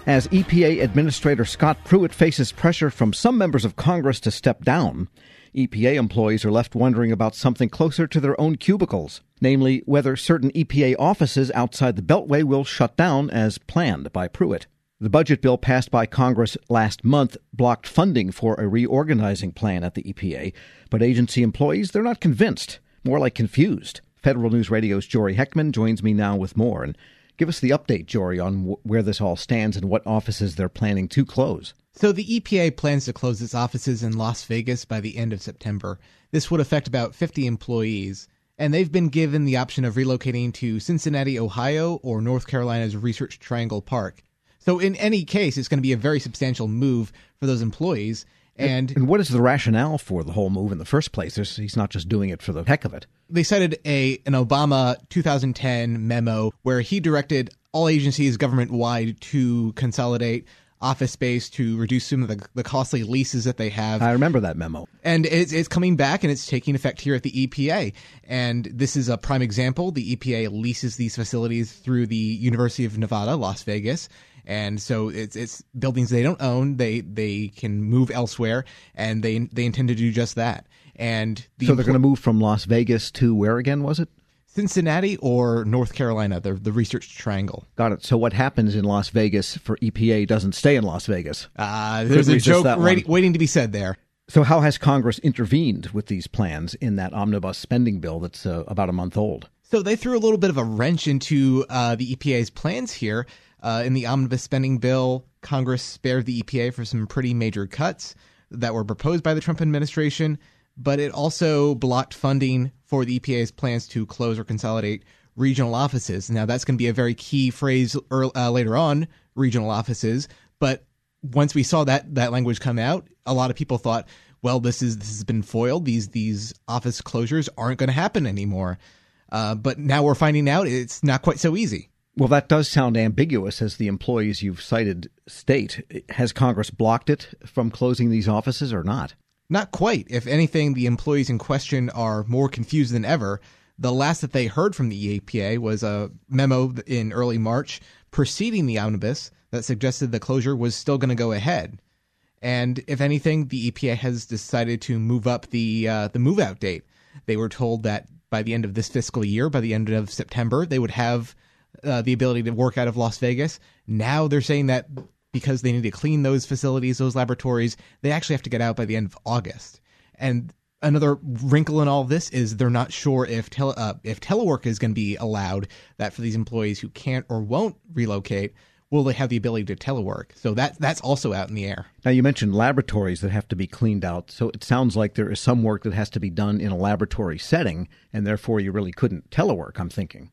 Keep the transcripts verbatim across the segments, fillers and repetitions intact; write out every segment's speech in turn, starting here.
As E P A Administrator Scott Pruitt faces pressure from some members of Congress to step down, E P A employees are left wondering about something closer to their own cubicles, namely whether certain E P A offices outside the Beltway will shut down as planned by Pruitt. The budget bill passed by Congress last month blocked funding for a reorganizing plan at the E P A, but agency employees, they're not convinced, more like confused. Federal News Radio's Jory Heckman joins me now with more. And give us the update, Jory, on w- where this all stands and what offices they're planning to close. So the E P A plans to close its offices in Las Vegas by the end of September. This would affect about fifty employees, and they've been given the option of relocating to Cincinnati, Ohio, or North Carolina's Research Triangle Park. So in any case, it's going to be a very substantial move for those employees. And, and what is the rationale for the whole move in the first place? There's, he's not just doing it for the heck of it. They cited a an Obama two thousand ten memo where he directed all agencies government-wide to consolidate office space to reduce some of the, the costly leases that they have. I remember that memo. And it's, it's coming back, and it's taking effect here at the E P A. And this is a prime example. The E P A leases these facilities through the University of Nevada, Las Vegas. And so it's it's buildings they don't own. They they can move elsewhere, and they they intend to do just that. And the so they're going to move from Las Vegas to where again, was it? Cincinnati or North Carolina, the the Research Triangle. Got it. So what happens in Las Vegas for E P A doesn't stay in Las Vegas. Uh, there's a joke ready, waiting to be said there. So how has Congress intervened with these plans in that omnibus spending bill that's uh, about a month old? So they threw a little bit of a wrench into uh, the E P A's plans here. Uh, in the omnibus spending bill, Congress spared the E P A for some pretty major cuts that were proposed by the Trump administration, but it also blocked funding for the E P A's plans to close or consolidate regional offices. Now, that's going to be a very key phrase early, uh, later on, regional offices. But once we saw that that language come out, a lot of people thought, well, this is this has been foiled. These these office closures aren't going to happen anymore. Uh, but now we're finding out it's not quite so easy. Well, that does sound ambiguous, as the employees you've cited state. Has Congress blocked it from closing these offices or not? Not quite. If anything, the employees in question are more confused than ever. The last that they heard from the E P A was a memo in early March preceding the omnibus that suggested the closure was still going to go ahead. And if anything, the E P A has decided to move up the uh, the move-out date. They were told that by the end of this fiscal year, by the end of September, they would have Uh, the ability to work out of Las Vegas. Now they're saying that because they need to clean those facilities, those laboratories, they actually have to get out by the end of August. And another wrinkle in all of this is they're not sure if tele, uh, if telework is going to be allowed, that for these employees who can't or won't relocate, will they have the ability to telework? So that that's also out in the air. Now, you mentioned laboratories that have to be cleaned out. So it sounds like there is some work that has to be done in a laboratory setting, and therefore you really couldn't telework, I'm thinking.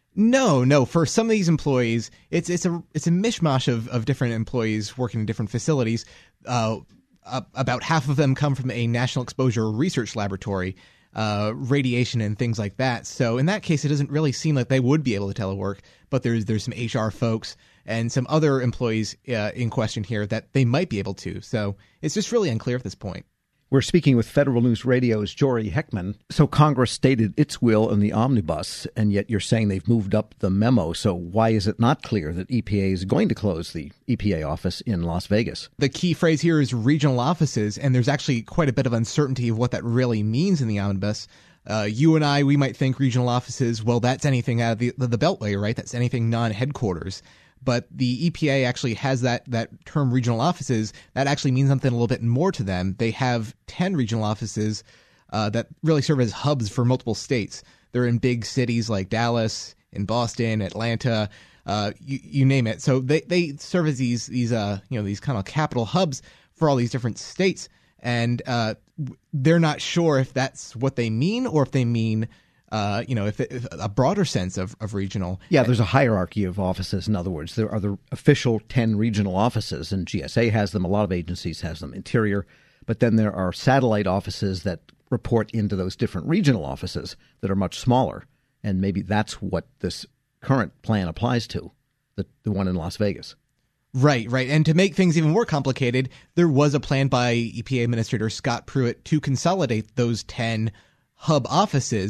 No, no. For some of these employees, it's it's a it's a mishmash of, of different employees working in different facilities. Uh, uh, about half of them come from a national exposure research laboratory, uh, radiation and things like that. So in that case, it doesn't really seem like they would be able to telework. But there's there's some H R folks and some other employees uh, in question here that they might be able to. So it's just really unclear at this point. We're speaking with Federal News Radio's Jory Heckman. So Congress stated its will in the omnibus, and yet you're saying they've moved up the memo. So why is it not clear that E P A is going to close the E P A office in Las Vegas? The key phrase here is regional offices, and there's actually quite a bit of uncertainty of what that really means in the omnibus. Uh, you and I, we might think regional offices, well, that's anything out of the, the Beltway, right? That's anything non-headquarters. But the E P A actually has that, that term regional offices. That actually means something a little bit more to them. They have ten regional offices uh, that really serve as hubs for multiple states. They're in big cities like Dallas, in Boston, Atlanta, uh, you, you name it. So they, they serve as these these uh you know these kind of capital hubs for all these different states. And uh, they're not sure if that's what they mean or if they mean Uh, you know, if, if a broader sense of, of regional. Yeah, there's a hierarchy of offices. In other words, there are the official ten regional offices, and G S A has them. A lot of agencies has them, Interior. But then there are satellite offices that report into those different regional offices that are much smaller. And maybe that's what this current plan applies to, the, the one in Las Vegas. Right, right. And to make things even more complicated, there was a plan by E P A Administrator Scott Pruitt to consolidate those ten hub offices.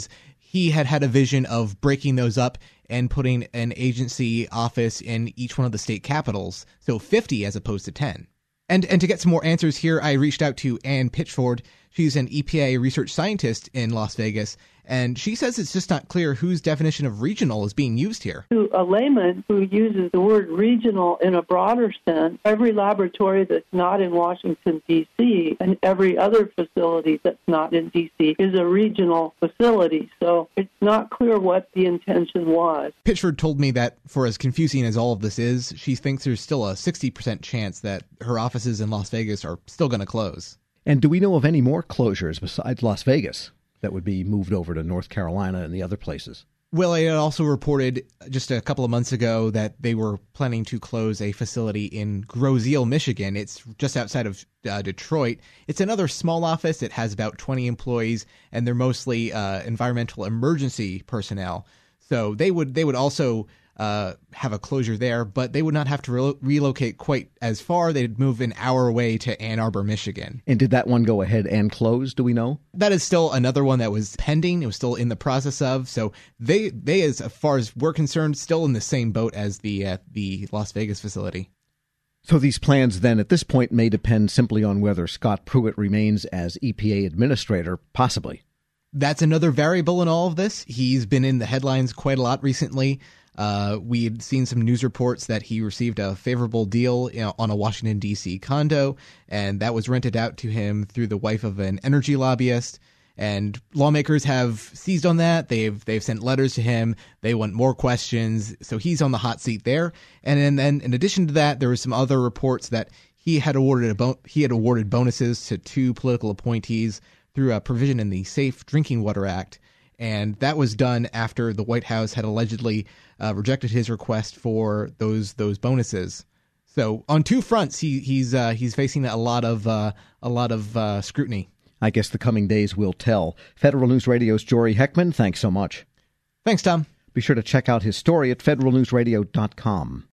he had had a vision of breaking those up and putting an agency office in each one of the state capitals, so fifty as opposed to ten. And and to get some more answers here, I reached out to Ann Pitchford. She's an E P A research scientist in Las Vegas, and she says it's just not clear whose definition of regional is being used here. To a layman who uses the word regional in a broader sense, every laboratory that's not in Washington, D C, and every other facility that's not in D C is a regional facility. So it's not clear what the intention was. Pitchford told me that for as confusing as all of this is, she thinks there's still a sixty percent chance that her offices in Las Vegas are still going to close. And do we know of any more closures besides Las Vegas that would be moved over to North Carolina and the other places? Well, I had also reported just a couple of months ago that they were planning to close a facility in Groseal, Michigan. It's just outside of uh, Detroit. It's another small office. It has about twenty employees, and they're mostly uh, environmental emergency personnel. So they would they would also uh, have a closure there, but they would not have to re- relocate quite as far. They'd move an hour away to Ann Arbor, Michigan. And did that one go ahead and close, do we know? That is still another one that was pending. It was still in the process of. So they, they as far as we're concerned, still in the same boat as the uh, the Las Vegas facility. So these plans then at this point may depend simply on whether Scott Pruitt remains as E P A administrator, possibly. That's another variable in all of this. He's been in the headlines quite a lot recently. Uh, we had seen some news reports that he received a favorable deal, you know, on a Washington, D C condo, and that was rented out to him through the wife of an energy lobbyist. And lawmakers have seized on that. They've they've sent letters to him. They want more questions. So he's on the hot seat there. And then, then in addition to that, there were some other reports that he had awarded a bon- he had awarded bonuses to two political appointees through a provision in the Safe Drinking Water Act. And that was done after the White House had allegedly uh, rejected his request for those those bonuses. So on two fronts, he he's uh, he's facing a lot of uh, a lot of uh, scrutiny. I guess the coming days will tell. Federal News Radio's Jory Heckman, thanks so much. Thanks, Tom. Be sure to check out his story at federal news radio dot com.